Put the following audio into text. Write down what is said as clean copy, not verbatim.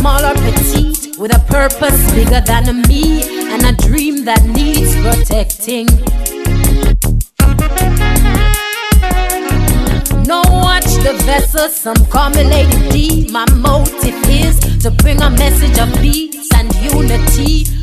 small or petite, with a purpose bigger than me, and a dream that needs protecting. No, watch the vessel, some call me Lady D. My motive is to bring a message of peace and unity.